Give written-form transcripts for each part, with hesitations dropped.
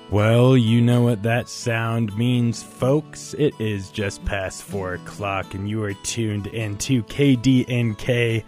Well, you know what that sound means, folks. It is just past 4 o'clock, and you are tuned into KDNK,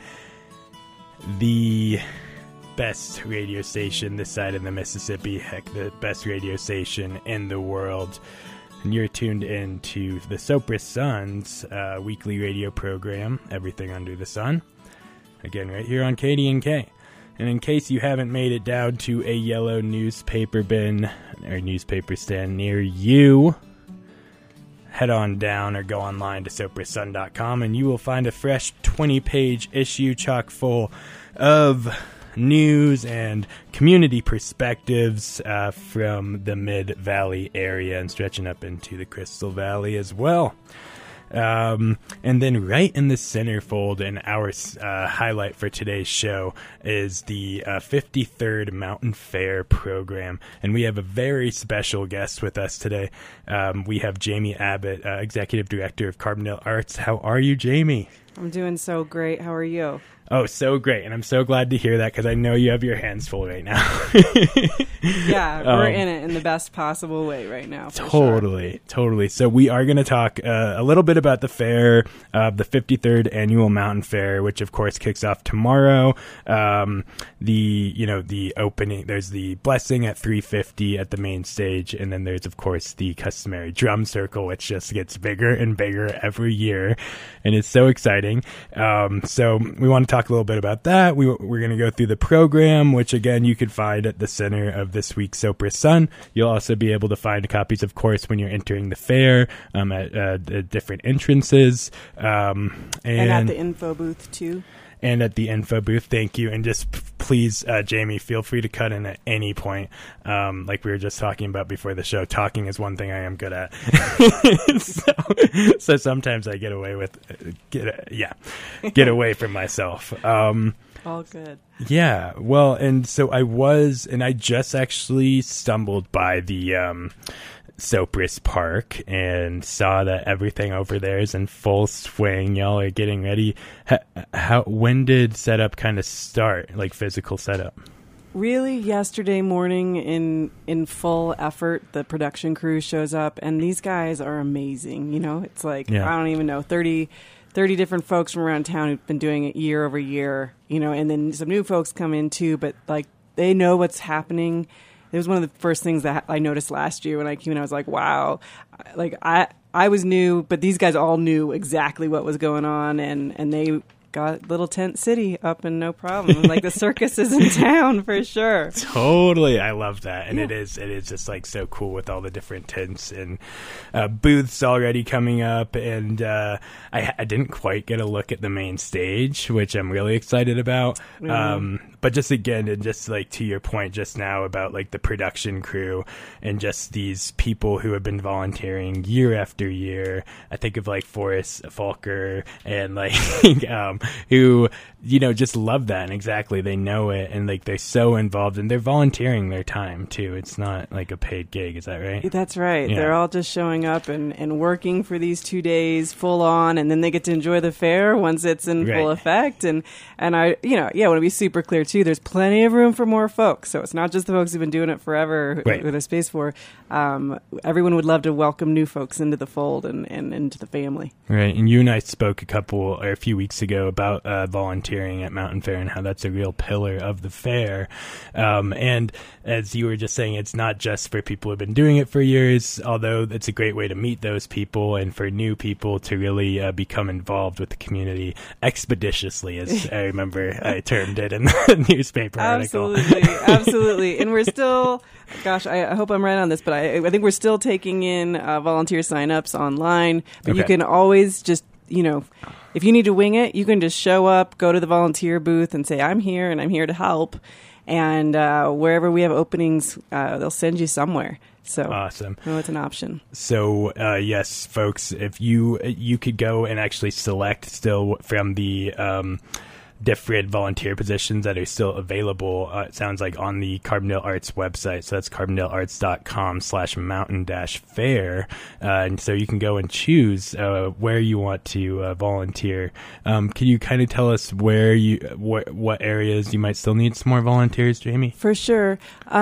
the best radio station this side of the Mississippi. Heck, the best radio station in the world. And you're tuned into the Sopris Sun's weekly radio program, Everything Under the Sun. Again, right here on KDNK. And in case you haven't made it down to a yellow newspaper bin or newspaper stand near you, head on down or go online to SoprisSun.com and you will find a fresh 20-page issue chock full of news and community perspectives from the Mid-Valley area and stretching up into the Crystal Valley as well. And then right in the centerfold in our highlight for today's show is the 53rd Mountain Fair program. And we have a very special guest with us today. We have Jamie Abbott, Executive Director of Carbondale Arts. How are you, Jamie? I'm doing so great. How are you? Oh, so great. And I'm so glad to hear that because I know you have your hands full right now. Yeah, we're in it in the best possible way right now. Totally. So we are going to talk a little bit about the fair, the 53rd Annual Mountain Fair, which of course kicks off tomorrow. The opening, there's the blessing at 3:50 at the main stage. And then there's, of course, the customary drum circle, which just gets bigger and bigger every year. And it's so exciting. So we want to talk a little bit about that. We're going to go through the program, which again you could find at the center of this week's Sopris Sun. You'll also be able to find copies, of course, when you're entering the fair at the different entrances. And at the info booth too. And at the info booth, thank you. And just please, Jamie, feel free to cut in at any point. Like we were just talking about before the show, talking is one thing I am good at. so sometimes I get away from myself. All good. Yeah. Well, and so I just actually stumbled by the Sopris Park and saw that everything over there is in full swing. Y'all are getting ready. When did setup kind of start, like physical setup? Really, yesterday morning in full effort, the production crew shows up, and these guys are amazing. You know, it's like, I don't even know, 30 different folks from around town who've been doing it year over year, you know, and then some new folks come in too, but like they know what's happening. It was one of the first things that I noticed last year when I came in. I was like, wow, like I was new, but these guys all knew exactly what was going on, and they got Little Tent City up and no problem. Like the circus is in town for sure. Totally. I love that. And it is just like so cool with all the different tents and booths already coming up. And I didn't quite get a look at the main stage, which I'm really excited about. But just again, and just like to your point just now about like the production crew and just these people who have been volunteering year after year. I think of like Forrest Falker and like who, you know, just love that. And exactly, they know it, and like they're so involved, and they're volunteering their time too. It's not like a paid gig. Is that right? That's right. Yeah. They're all just showing up and working for these 2 days full on, and then they get to enjoy the fair once it's in full effect. And I, want to be super clear too. There's plenty of room for more folks, so it's not just the folks who've been doing it forever who there's space for. Everyone would love to welcome new folks into the fold and into the family. Right. And you and I spoke a few weeks ago about volunteering at Mountain Fair and how that's a real pillar of the fair. And as you were just saying, it's not just for people who've been doing it for years, although it's a great way to meet those people and for new people to really become involved with the community expeditiously, as I remember I termed it in the newspaper article. Absolutely. And we're still, gosh, I hope I'm right on this, but I think we're still taking in volunteer signups online. But you can always just, if you need to wing it, you can just show up, go to the volunteer booth and say, I'm here and I'm here to help. And wherever we have openings, they'll send you somewhere. So awesome. It's an option. So yes, folks, if you could go and actually select still from the different volunteer positions that are still available. It sounds like on the Carbondale Arts website. So that's carbondalearts.com/mountain-fair. And so you can go and choose where you want to volunteer. Can you kind of tell us what areas you might still need some more volunteers, Jamie? For sure.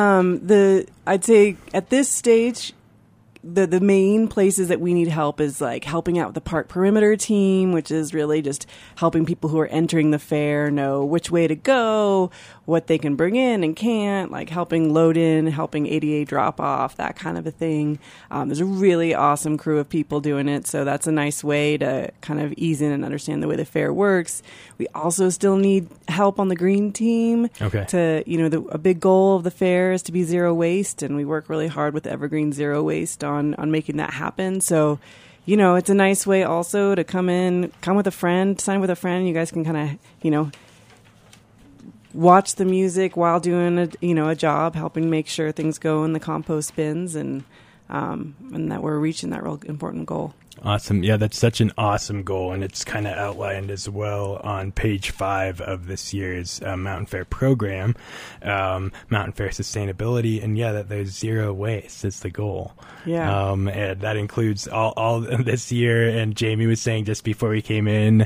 I'd say at this stage, the main places that we need help is like helping out with the park perimeter team, which is really just helping people who are entering the fair know which way to go, what they can bring in and can't, like helping load in, helping ADA drop off, that kind of a thing. There's a really awesome crew of people doing it, so that's a nice way to kind of ease in and understand the way the fair works. We also still need help on the green team. Okay. A big goal of the fair is to be zero waste, and we work really hard with Evergreen Zero Waste on making that happen. So, it's a nice way also to come with a friend, sign with a friend. You guys can kind of, watch the music while doing a job, helping make sure things go in the compost bins, and that we're reaching that real important goal. Awesome. Yeah, that's such an awesome goal, and it's kind of outlined as well on page 5 of this year's Mountain Fair program, Mountain Fair Sustainability, and that there's zero waste is the goal. Yeah. And that includes all this year, and Jamie was saying just before we came in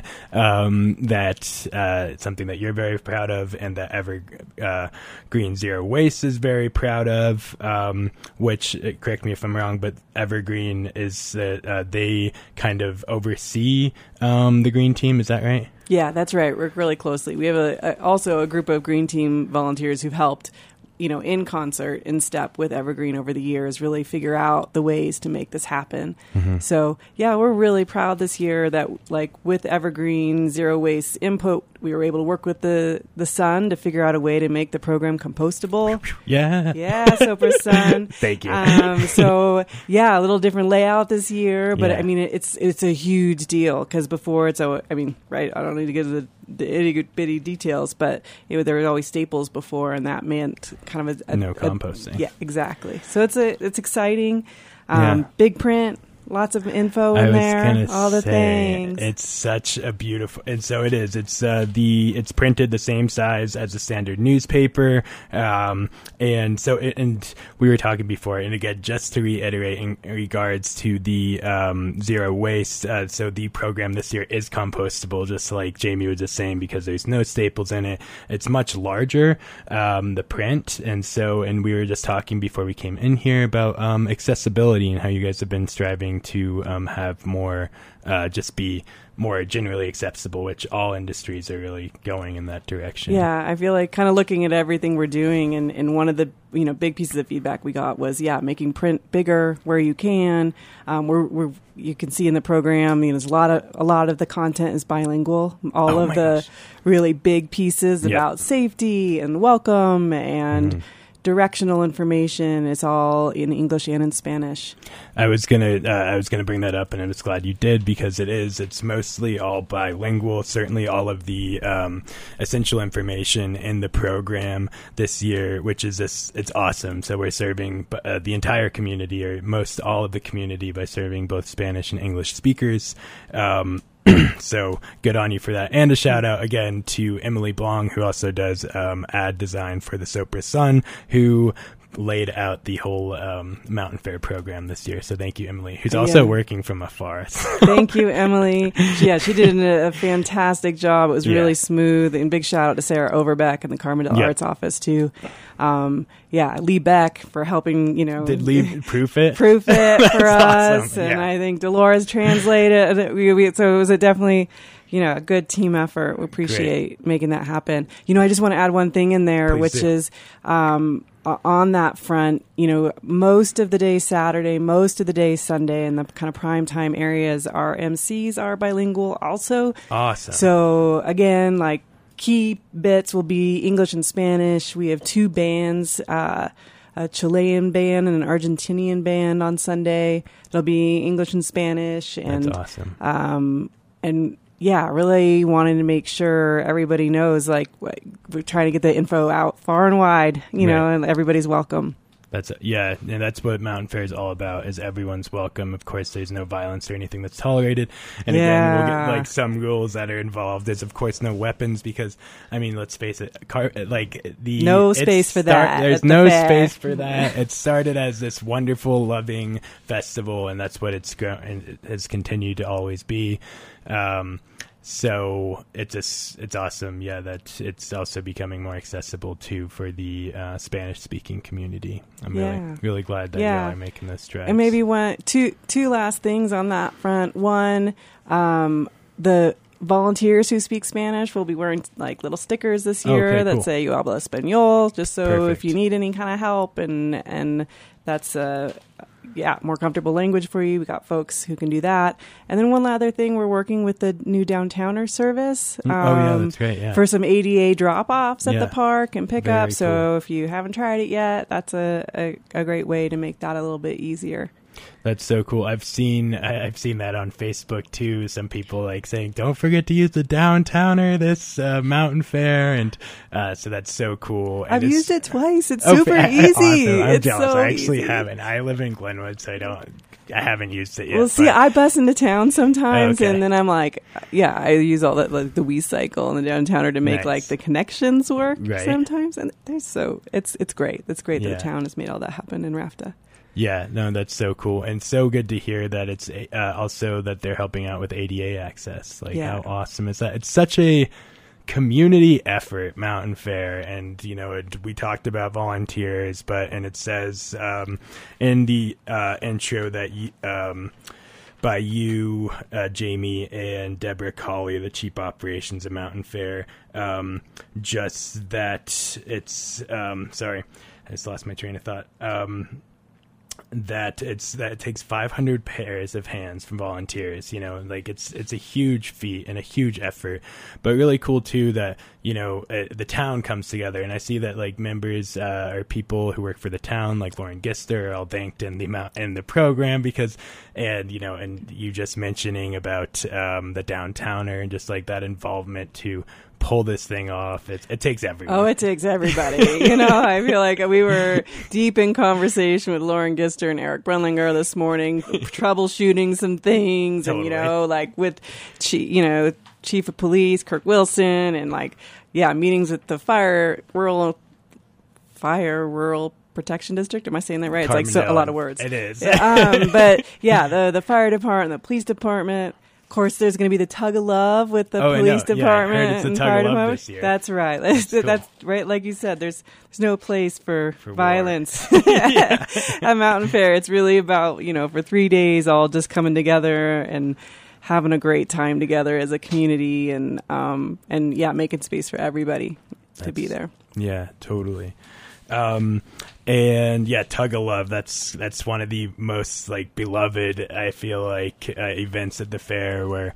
that it's something that you're very proud of, and that Evergreen Zero Waste is very proud of, which, correct me if I'm wrong, but Evergreen is that they kind of oversee the green team. Is that right? Yeah, that's right. Work really closely. We have also a group of green team volunteers who've helped, in concert, in step with Evergreen over the years, really figure out the ways to make this happen. Mm-hmm. So, we're really proud this year that, with Evergreen Zero Waste input, we were able to work with the Sun to figure out a way to make the program compostable. Yeah. Yeah, Sopris Sun. Thank you. A little different layout this year, but it's a huge deal, because before right, I don't need to get into the itty-bitty details, but there were always staples before, and that meant kind of no composting. Yeah, exactly. So it's exciting. Big print. Lots of info in there, all the things. It's such a beautiful, and so it is. It's it's printed the same size as a standard newspaper, and we were talking before, and again, just to reiterate in regards to the zero waste. So the program this year is compostable, just like Jamie was just saying, because there's no staples in it. It's much larger, the print, and we were just talking before we came in here about accessibility and how you guys have been striving to have more, just be more generally accessible, which all industries are really going in that direction. Yeah, I feel like kind of looking at everything we're doing, and one of the big pieces of feedback we got was making print bigger where you can. You can see in the program, there's a lot of the content is bilingual. All of the really big pieces about safety and welcome and directional information is all in English and in Spanish. I was gonna bring that up, and I'm just glad you did, because it's mostly all bilingual. Certainly all of the essential information in the program this year, which is it's awesome. So we're serving the entire community, or most all of the community, by serving both Spanish and English speakers. So good on you for that. And a shout out again to Emily Blong, who also does ad design for the Sopris Sun, who laid out the whole Mountain Fair program this year. So thank you, Emily, who's also working from afar. Thank you, Emily. Yeah, she did a fantastic job. It was really smooth. And big shout out to Sarah Overbeck in the Carbondale Arts office too. Lee Beck for helping, Did Lee proof it? Proof it for us. Awesome. And I think Dolores translated it. So it was definitely a good team effort. We appreciate making that happen. I just want to add one thing in there, which is on that front, most of the day Saturday, most of the day Sunday, and the kind of prime time areas, our MCs are bilingual also. Awesome. So again, key bits will be English and Spanish. We have 2 bands, a Chilean band and an Argentinian band on Sunday. There'll be English and Spanish. And, that's awesome. Really wanting to make sure everybody knows, we're trying to get the info out far and wide, and everybody's welcome. And that's what Mountain Fair is all about, is everyone's welcome. Of course, there's no violence or anything that's tolerated. And again, we'll get like some rules that are involved. There's, of course, no weapons because, I mean, let's face it, no space for that. There's no space for that. It started as this wonderful, loving festival, and that's what it's grown and it has continued to always be. So it's awesome, that it's also becoming more accessible too for the Spanish-speaking community. I'm really glad that y'all are making this strides. And maybe two last things on that front. One, the volunteers who speak Spanish will be wearing like little stickers this year that say "Yo hablo español," just so if you need any kind of help, and that's more comfortable language for you. We got folks who can do that. And then one other thing, we're working with the new Downtowner service. That's great. Yeah. For some ADA drop-offs at the park and pickup. Very so cool. if you haven't tried it yet, that's a great way to make that a little bit easier. That's so cool. I've seen that on Facebook too. Some people like saying, "Don't forget to use the Downtowner this Mountain Fair," and so that's so cool. And I've used it twice. It's super easy. Awesome. I'm it's jealous. So I actually easy. haven't. I live in Glenwood, so I haven't used it yet. Well, see, I bus into town sometimes, Okay. and then I'm like, I use all that, like the WeCycle and the Downtowner to make like the connections work sometimes, and it's great. It's great that the town has made all that happen in RAFTA. Yeah, no, that's so cool, and so good to hear that it's also that they're helping out with ADA access. Like, how awesome is that? It's such a community effort, Mountain Fair, and we talked about volunteers, and it says in the intro that by you, Jamie, and Deborah Colley, the Chief Operations at Mountain Fair, just that it's sorry, I just lost my train of thought. That it takes 500 pairs of hands from volunteers. It's a huge feat and a huge effort, but really cool too that the town comes together, and I see that like members or people who work for the town, like Lauren Gister, are all thanked in the program because, and you just mentioning about the Downtowner and just like that involvement to pull this thing off. It takes everyone. Oh, it takes everybody. I feel like we were deep in conversation with Lauren Gister and Eric Brunlinger this morning, troubleshooting some things, totally. And like with Chief of Police Kirk Wilson, and meetings with the rural Protection District. Am I saying that right? Carbondale. It's like a lot of words. It is. But the fire department, the police department. Of course, there's going to be the Tug of Love with the police department. Yeah, I heard it's the Tug of Love this year. That's right. That's right. Like you said, there's no place for violence yeah. at Mountain Fair. It's really about, for 3 days, all just coming together and having a great time together as a community, and making space for everybody to be there. Yeah, totally. Tug of Love, that's one of the most beloved, I feel like, events at the fair, where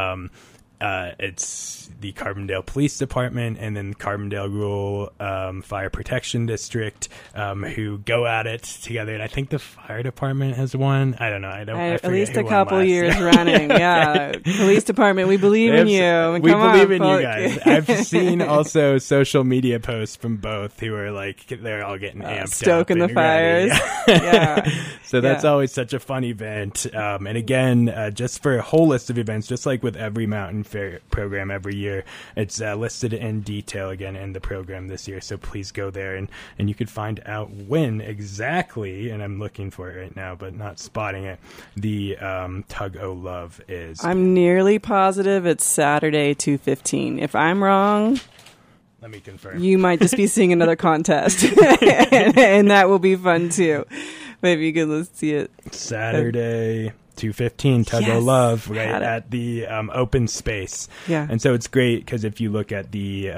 it's the Carbondale Police Department and then Carbondale Rural Fire Protection District who go at it together, and I think the fire department has won. I don't know. At least a couple years running. Yeah, police department, we believe in you. We believe in you guys. I've seen also social media posts from both who are they're all getting amped stoking up the fires. Yeah. So that's always such a fun event. And again, just for a whole list of events, just like with every Mountain Fair program every year, it's listed in detail again in the program this year. So please go there, and you could find out when exactly, and I'm looking for it right now but not spotting it, the Tug o' Love is. I'm nearly positive it's Saturday 2:15. If I'm wrong, let me confirm. You might just be seeing another contest and that will be fun too. Maybe you let's see it Saturday 2:15, Tug o' Love, right at the open space. Yeah. And so it's great because if you look at the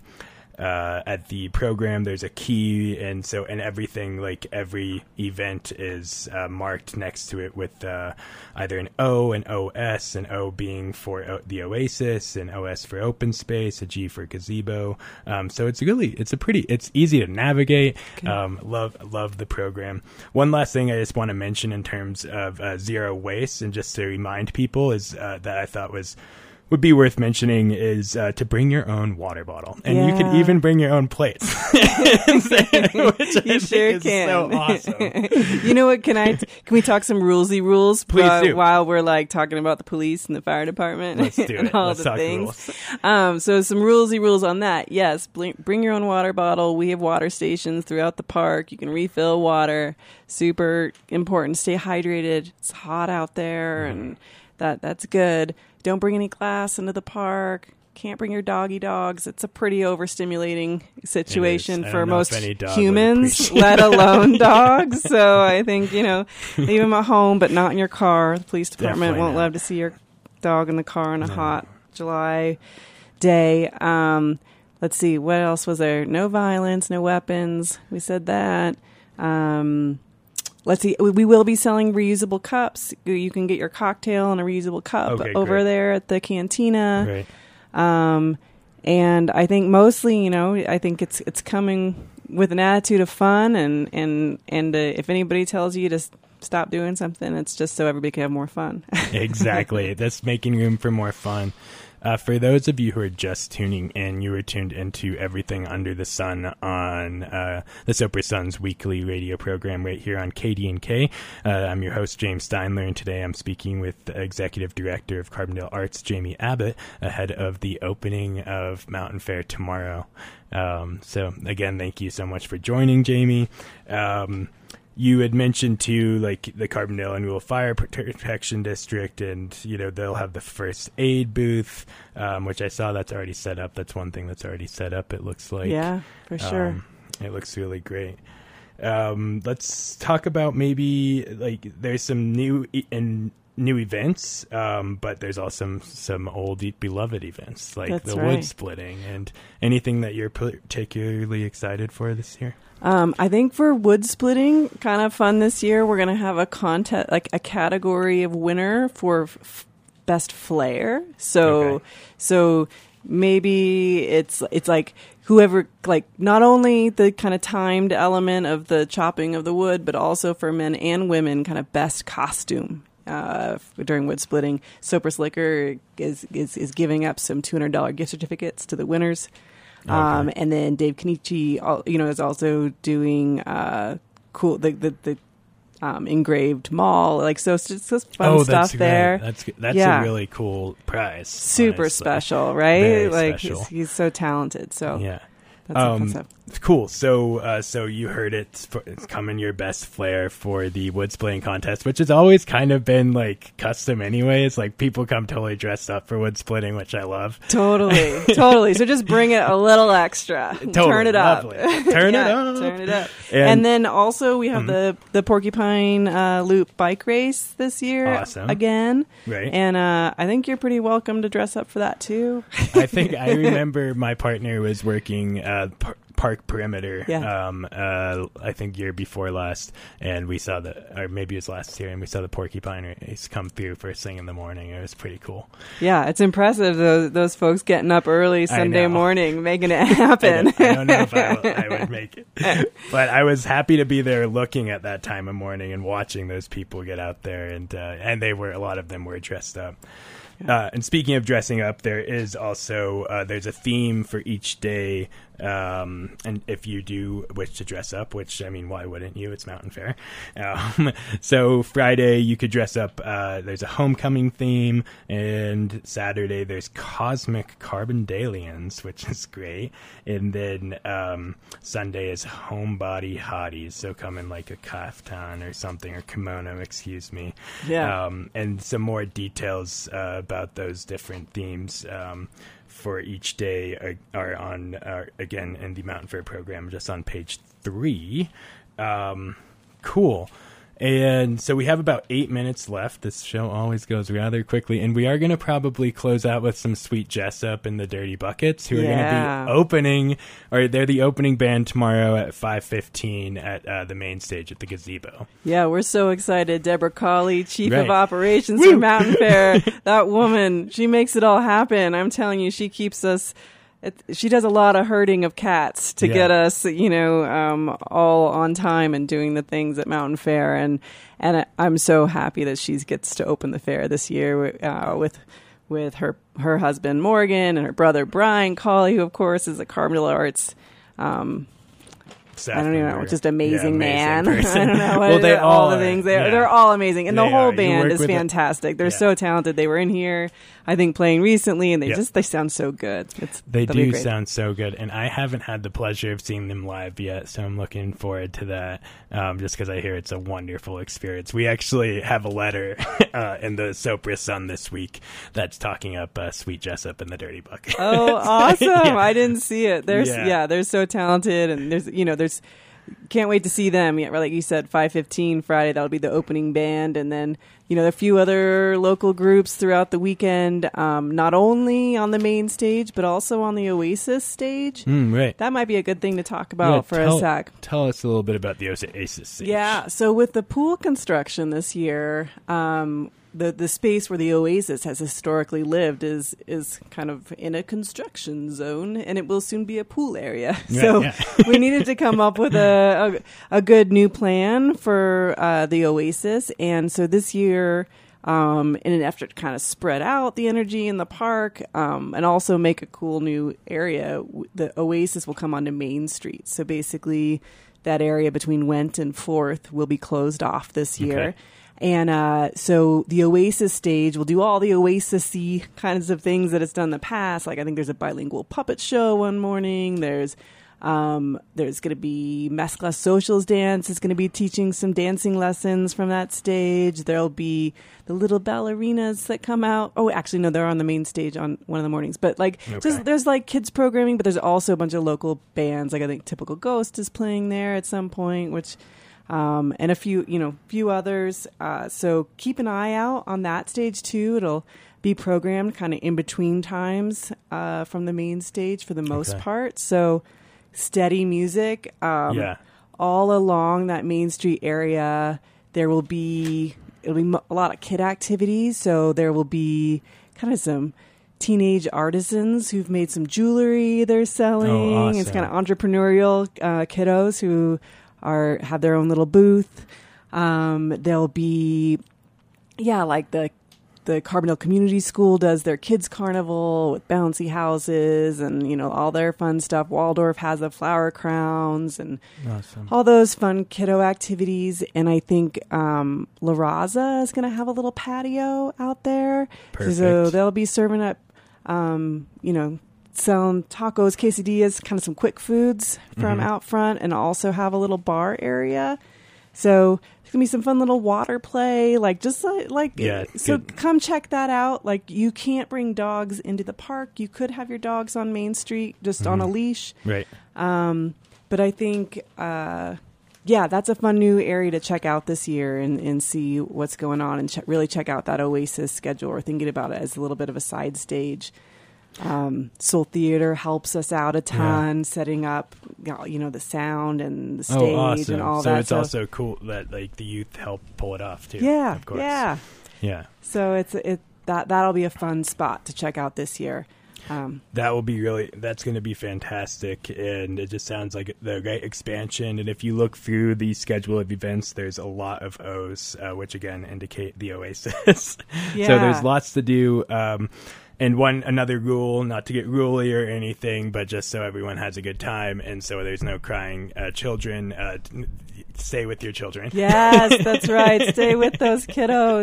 program, there's a key, and everything, every event is marked next to it with either an O, an OS, an O being for the Oasis, an OS for open space, a G for gazebo. So it's easy to navigate. Okay. Love the program. One last thing I just want to mention in terms of zero waste, and just to remind people, is that I thought was would be worth mentioning is to bring your own water bottle, and you can even bring your own plates. Which you sure can. So awesome. You know what? Can we talk some rulesy rules? Please do. While we're like talking about the police and the fire department. Let's do it. And all Let's the talk things. rules. So some rulesy rules on that. Yes, bring your own water bottle. We have water stations throughout the park. You can refill water. Super important. Stay hydrated. It's hot out there, and that's good. Don't bring any glass into the park. Can't bring your doggy dogs. It's a pretty overstimulating situation for most humans, let alone dogs. So I think, leave them at home, but not in your car. The police department won't love to see your dog in the car on a hot July day. Let's see. What else was there? No violence, no weapons. We said that. Let's see. We will be selling reusable cups. You can get your cocktail in a reusable cup over there at the cantina. Right. And I think mostly, I think it's coming with an attitude of fun, and if anybody tells you to stop doing something, it's just so everybody can have more fun. Exactly. That's making room for more fun. For those of you who are just tuning in, you were tuned into Everything Under the Sun on the Soper Suns weekly radio program right here on KDNK. I'm your host, James Steinler, and today I'm speaking with the Executive Director of Carbondale Arts, Jamie Abbott, ahead of the opening of Mountain Fair tomorrow. So, again, thank you so much for joining, Jamie. You had mentioned, too, like the Carbondale Annual Fire Protection District, and, they'll have the first aid booth, which I saw that's already set up. That's one thing that's already set up, it looks like. Yeah, for sure. It looks really great. Let's talk about maybe, there's some new events, but there's also some old beloved events, like that's the wood splitting, and anything that you're particularly excited for this year. I think for wood splitting, kind of fun this year, we're going to have a contest, like a category of winner for best flare. So maybe it's like whoever, like not only the kind of timed element of the chopping of the wood, but also for men and women, kind of best costume. During wood splitting, Soper's Liquor is giving up some $200 gift certificates to the winners. And then Dave Kenichi, is also doing cool the engraved mall. So it's just fun stuff there. That's a really cool prize. Super honestly. Special, right? Very special. He's so talented. So yeah. That's cool. So you heard it's coming your best flair for the wood splitting contest, which has always kind of been like custom anyways. Like people come totally dressed up for wood splitting, which I love. Totally. So just bring it a little extra. Turn it up. Turn it up. And then also we have the Porcupine Loop bike race this year. Awesome. Again. Right. And I think you're pretty welcome to dress up for that too. I think I remember my partner was working park perimeter. Yeah. I think year before last, and we saw or maybe it was last year, and we saw the porcupine race come through first thing in the morning. It was pretty cool. Yeah, it's impressive those folks getting up early Sunday morning, making it happen. I don't know if I would make it, but I was happy to be there, looking at that time of morning and watching those people get out there, and a lot of them were dressed up. And speaking of dressing up, there is also there's a theme for each day. And if you do wish to dress up, which, I mean, why wouldn't you? It's Mountain Fair. So Friday you could dress up. There's a homecoming theme, and Saturday there's Cosmic Carbondalians, which is great. And then Sunday is Homebody Hotties. So come in like a kaftan or something, or kimono, excuse me. Yeah. And some more details about those different themes for each day are on, again, in the Mountain Fair program, just on page 3. Cool. And so we have about 8 minutes left. This show always goes rather quickly. And we are going to probably close out with some Sweet Jessup and the Dirty Buckets, who are going to be opening, or they're the opening band tomorrow at 5:15 at the main stage at the gazebo. Yeah, we're so excited. Deborah Cawley, Chief of Operations for Mountain Fair. That woman, she makes it all happen. I'm telling you, she keeps us... she does a lot of herding of cats to get us, all on time and doing the things at Mountain Fair. And I'm so happy that she gets to open the fair this year with with her husband Morgan and her brother Brian Colley, who of course is a Carbondale Arts. I don't even know, just amazing man. I don't know what all the things they're all amazing, and the whole band is fantastic. They're so talented. They were in here, I think, playing recently, and they sound so good. They do sound so good, and I haven't had the pleasure of seeing them live yet, so I'm looking forward to that. Just because I hear it's a wonderful experience. We actually have a letter in the Sopris Sun this week that's talking up Sweet Jessup and the Dirty Bucket. Oh, awesome! I didn't see it. They're so talented, and there's can't wait to see them. Yeah, like you said, 5:15 Friday. That'll be the opening band, and then a few other local groups throughout the weekend. Not only on the main stage, but also on the Oasis stage. Right. That might be a good thing to talk about for a sec. Tell us a little bit about the Oasis stage. Yeah. So with the pool construction this year, the space where the Oasis has historically lived is kind of in a construction zone, and it will soon be a pool area. We needed to come up with a good new plan for the Oasis, and so this year, in an effort to kind of spread out the energy in the park, and also make a cool new area, the Oasis will come onto Main Street. So basically, that area between Went and 4th will be closed off this year. Okay. And so the Oasis stage will do all the Oasis-y kinds of things that it's done in the past. Like I think there's a bilingual puppet show one morning. There's going to be Mezcla Socials dance. It's going to be teaching some dancing lessons from that stage. There'll be the little ballerinas that come out. Oh, actually, no, they're on the main stage on one of the mornings. But there's like kids programming, but there's also a bunch of local bands. Like I think Typical Ghost is playing there at some point, which... and a few others. So keep an eye out on that stage too. It'll be programmed kind of in between times from the main stage for the most part. So steady music all along that Main Street area. It'll be a lot of kid activities. So there will be kind of some teenage artisans who've made some jewelry they're selling. Oh, awesome. It's kind of entrepreneurial kiddos who have their own little booth. There'll be, like the Carbondale Community School does their kids carnival with bouncy houses and, all their fun stuff. Waldorf has the flower crowns and all those fun kiddo activities. And I think La Raza is going to have a little patio out there. Perfect. So they'll be serving up, selling tacos, quesadillas, kind of some quick foods from out front, and also have a little bar area. So there's gonna be some fun little water play, come check that out. Like you can't bring dogs into the park. You could have your dogs on Main Street just on a leash, right? But I think that's a fun new area to check out this year and see what's going on and really check out that Oasis schedule, or thinking about it as a little bit of a side stage. Soul Theater helps us out a ton, setting up, the sound and the stage awesome. and all so that. So it's also cool that the youth help pull it off too. Yeah, of course. Yeah. So that'll be a fun spot to check out this year. That will be that's going to be fantastic, and it just sounds like the great expansion. And if you look through the schedule of events, there's a lot of O's, which again indicate the Oasis. Yeah. So there's lots to do. And another rule, not to get ruly or anything, but just so everyone has a good time, and so there's no crying children. Stay with your children. Yes, that's right. Stay with those kiddos.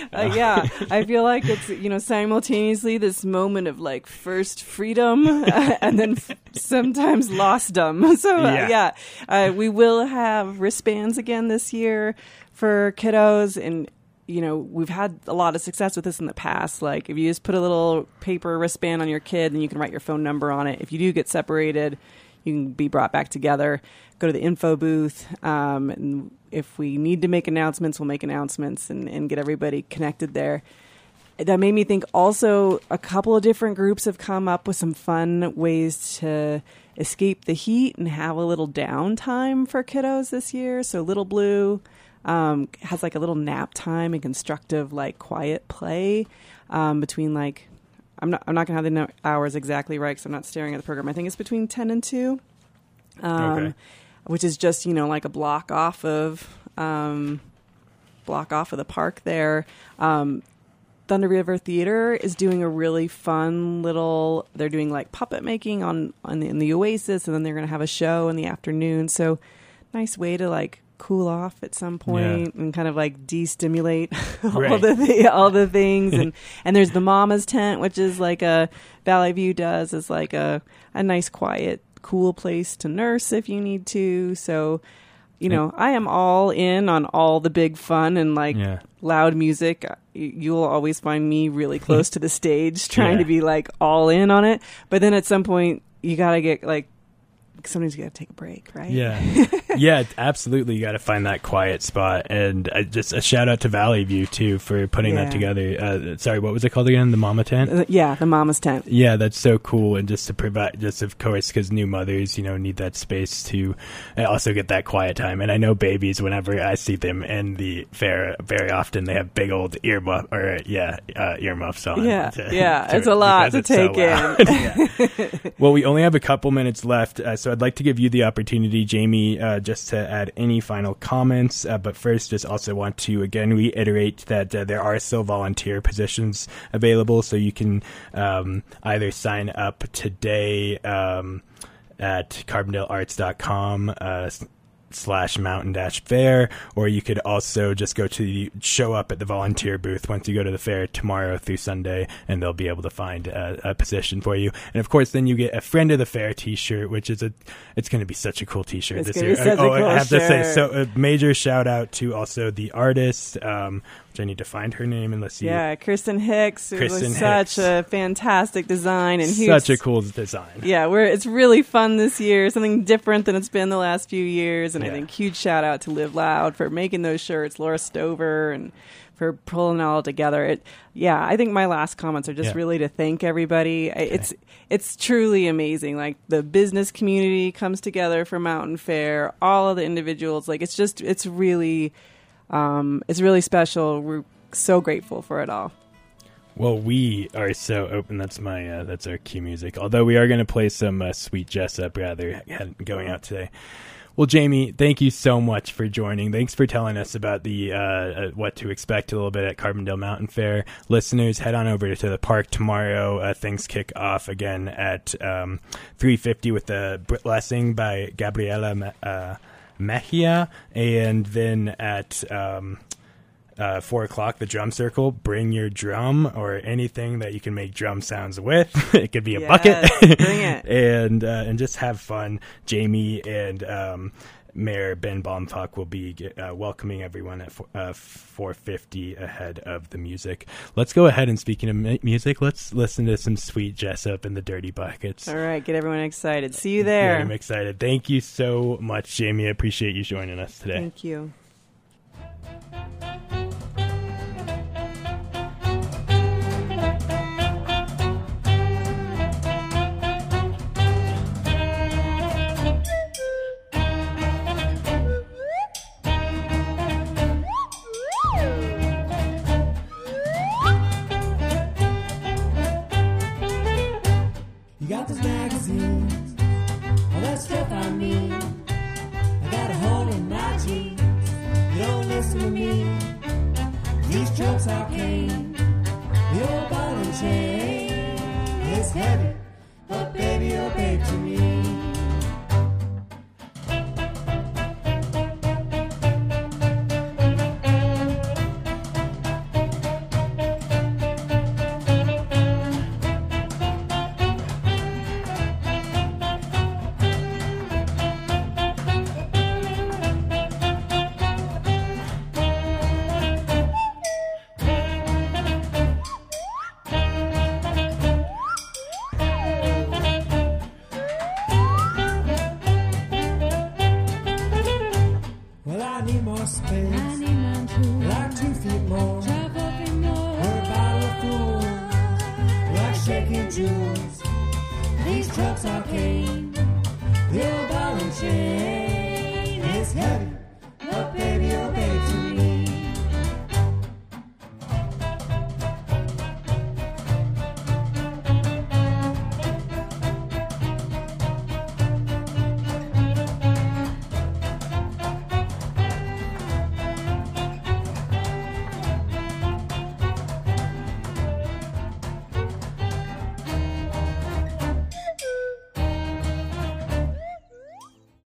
I feel like it's simultaneously this moment of like first freedom and then sometimes lostdom. So we will have wristbands again this year for kiddos, and we've had a lot of success with this in the past. Like if you just put a little paper wristband on your kid, and you can write your phone number on it. If you do get separated, you can be brought back together. Go to the info booth. And if we need to make announcements, we'll make announcements and get everybody connected there. That made me think also a couple of different groups have come up with some fun ways to escape the heat and have a little downtime for kiddos this year. So Little Blue has like a little nap time and constructive quiet play between I'm not going to have the hours exactly right because I'm not staring at the program. I think it's between 10 and 2, which is just a block off of the park there. The Thunder River Theater is doing a really fun little. They're doing like puppet making in the Oasis, and then they're going to have a show in the afternoon. So nice way to like cool off at some point and kind of like de-stimulate all the things. And there's the Mama's Tent, which is like Valley View does is like a nice, quiet, cool place to nurse if you need to. So, you know, I am all in on all the big fun and like loud music. You'll always find me really close to the stage trying to be like all in on it. But then at some point you got to get like, somebody's got to take a break, right? Yeah, absolutely. You got to find that quiet spot. And just a shout out to Valley View too for putting that together. Sorry, what was it called again? The Mama Tent? The Mama's Tent. Yeah, that's so cool. And just to provide, just of course, because new mothers, you know, need that space to also get that quiet time. And I know babies, whenever I see them in the fair, very often they have big old earmuffs on. It's a lot to take in. Well, we only have a couple minutes left, so I'd like to give you the opportunity, Jamie, just to add any final comments. But first, just also want to, again, reiterate that there are still volunteer positions available. So you can either sign up today at carbondalearts.com /mountain-fair, or you could also just show up at the volunteer booth once you go to the fair tomorrow through Sunday, and they'll be able to find a position for you. And of course, then you get a Friend of the Fair t-shirt, which is it's going to be such a cool t-shirt this year. I have to say, so a major shout out to also the artist, which I need to find her name and let's see. Yeah, Kristen Hicks. Such a fantastic design and such a cool design. Yeah, it's really fun this year. Something different than it's been the last few years. And I think huge shout out to Live Loud for making those shirts, Laura Stover, and for pulling it all together. I think my last comments are just really to thank everybody. Okay. It's truly amazing. Like the business community comes together for Mountain Fair. All of the individuals, like it's really special. We're so grateful for it all. Well, we are so open. That's our cue music. Although we are going to play some Sweet Jessup going out today. Well, Jamie, thank you so much for joining. Thanks for telling us about the what to expect a little bit at Carbondale Mountain Fair. Listeners, head on over to the park tomorrow. Things kick off again at 3:50 with the blessing by Gabriela Mejia, and then at 4:00, the drum circle. Bring your drum or anything that you can make drum sounds with. It could be a bucket. Bring it. and just have fun. Jamie and Mayor Ben Baumfach will be welcoming everyone at 4:50 ahead of the music. Let's go ahead and, speaking of music, let's listen to some Sweet Jessup and the Dirty Buckets. All right, get everyone excited. See you there. Yeah, I'm excited. Thank you so much, Jamie. I appreciate you joining us today. Thank you. Your ball and chain is heavy, but baby, you're